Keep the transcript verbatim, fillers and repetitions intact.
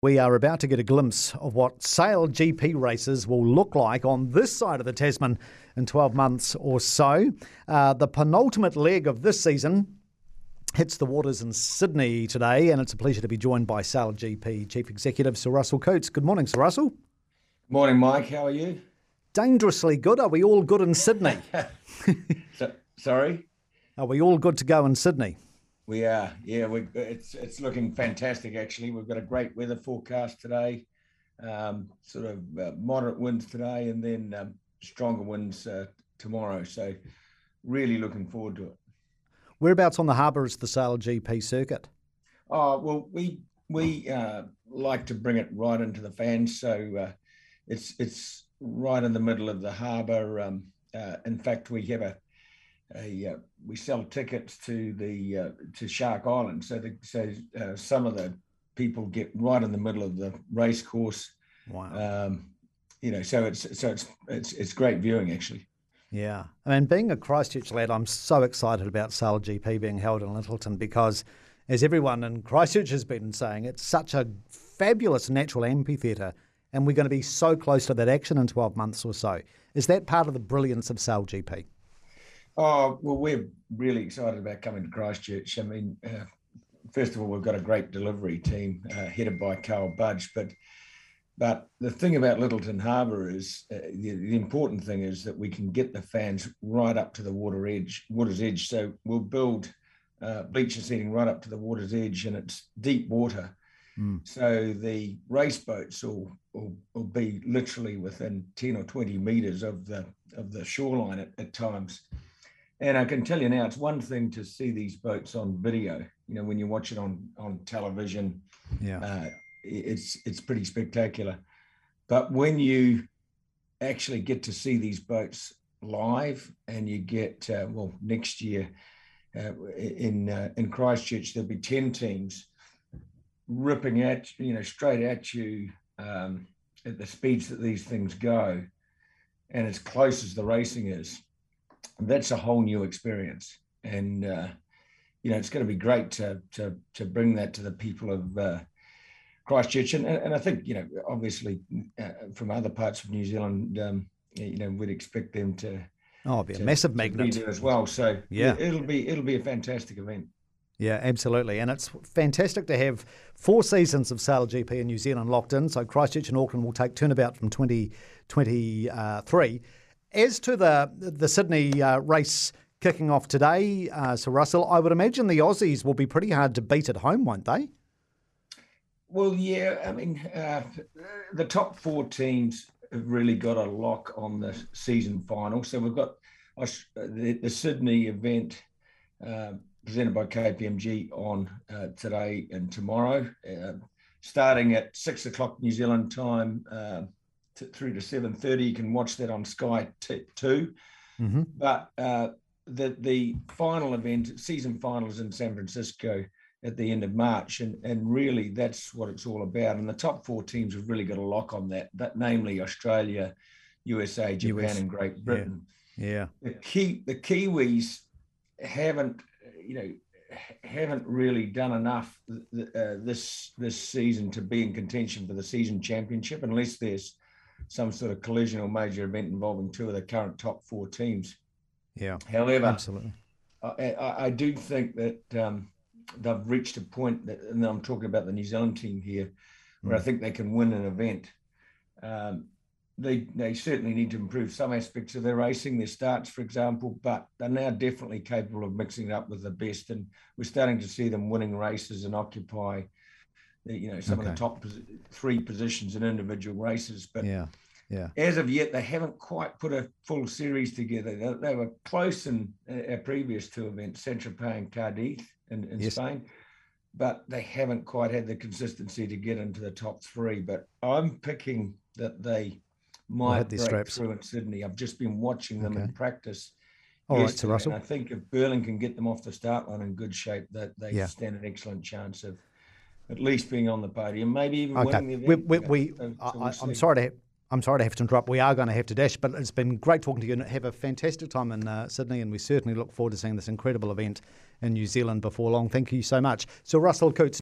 We are about to get a glimpse of what Sail G P races will look like on this side of the Tasman in twelve months or so. Uh, the penultimate leg of this season hits the waters in Sydney today, and it's a pleasure to be joined by Sail G P Chief Executive Sir Russell Coates. Good morning, Sir Russell. Morning, Mike. How are you? Dangerously good. Are we all good in Sydney? so, sorry? Are we all good to go in Sydney? We are, yeah. We it's it's looking fantastic. Actually, we've got a great weather forecast today. Um, sort of uh, moderate winds today, and then um, stronger winds uh, tomorrow. So, really looking forward to it. Whereabouts on the harbour is the Sail G P circuit? Oh well, we we uh, like to bring it right into the fans. So uh, it's it's right in the middle of the harbour. Um, uh, in fact, we have a A, uh, we sell tickets to the uh, to Shark Island, so the, so uh, some of the people get right in the middle of the race course. Wow! Um, you know, so it's so it's it's it's great viewing actually. Yeah, I mean, being a Christchurch lad, I'm so excited about Sail G P being held in Littleton because, as everyone in Christchurch has been saying, it's such a fabulous natural amphitheatre, and we're going to be so close to that action in twelve months or so. Is that part of the brilliance of Sail G P? Oh, well, we're really excited about coming to Christchurch. I mean, uh, first of all, we've got a great delivery team uh, headed by Carl Budge. But but the thing about Littleton Harbour is, uh, the, the important thing is that we can get the fans right up to the water edge, water's edge. So we'll build uh, bleacher seating right up to the water's edge, and it's deep water. Mm. So the race boats will, will, will be literally within ten or twenty metres of the, of the shoreline at, at times. And I can tell you now, it's one thing to see these boats on video. You know, when you watch it on, on television, yeah, uh, it's it's pretty spectacular. But when you actually get to see these boats live, and you get uh, well, next year uh, in uh, in Christchurch, there'll be ten teams ripping at you know straight at you um, at the speeds that these things go, and as close as the racing is. That's a whole new experience, and uh, you know it's going to be great to to to bring that to the people of uh, Christchurch, and and I think you know obviously uh, from other parts of New Zealand, um, you know we'd expect them to oh it'll be to, a massive magnet be there as well. So yeah, it'll be it'll be a fantastic event. Yeah, absolutely, and it's fantastic to have four seasons of Sail G P in New Zealand locked in. So Christchurch and Auckland will take turnabout from twenty twenty-three. As to the the Sydney uh, race kicking off today, uh, Sir Russell, I would imagine the Aussies will be pretty hard to beat at home, won't they? Well, yeah. I mean, uh, the top four teams have really got a lock on the season final. So we've got uh, the, the Sydney event uh, presented by K P M G on uh, today and tomorrow, uh, starting at six o'clock New Zealand time. Uh, through to seven thirty. You can watch that on Sky two. Mm-hmm. But uh, the the final event, season finals in San Francisco at the end of March, and, and really that's what it's all about. And the top four teams have really got a lock on that, that namely Australia, U S A, Japan, U S and Great Britain. Yeah. yeah. The key the Kiwis haven't, you know, haven't really done enough uh, this this season to be in contention for the season championship, unless there's some sort of collision or major event involving two of the current top four teams. Yeah. However, absolutely, I, I, I do think that um, they've reached a point that, and I'm talking about the New Zealand team here, where mm. I think they can win an event. Um, they they certainly need to improve some aspects of their racing, their starts, for example, but they're now definitely capable of mixing it up with the best, and we're starting to see them winning races and occupy you know, some okay. of the top three positions in individual races. But yeah, yeah. as of yet, they haven't quite put a full series together. They, they were close in our previous two events, Saint-Tropez and Cadiz in, in yes. Spain, but they haven't quite had the consistency to get into the top three. But I'm picking that they might break straps. through in Sydney. I've just been watching them okay. in practice. All right, Sir Russell. And I think if Berlin can get them off the start line in good shape, that they yeah. stand an excellent chance of at least being on the podium, maybe even okay. winning the event. We, we, we, so, so we'll I, I'm sorry to have, I'm sorry to have to interrupt. We are going to have to dash, but it's been great talking to you, and have a fantastic time in uh, Sydney, and we certainly look forward to seeing this incredible event in New Zealand before long. Thank you so much. So Russell Coates.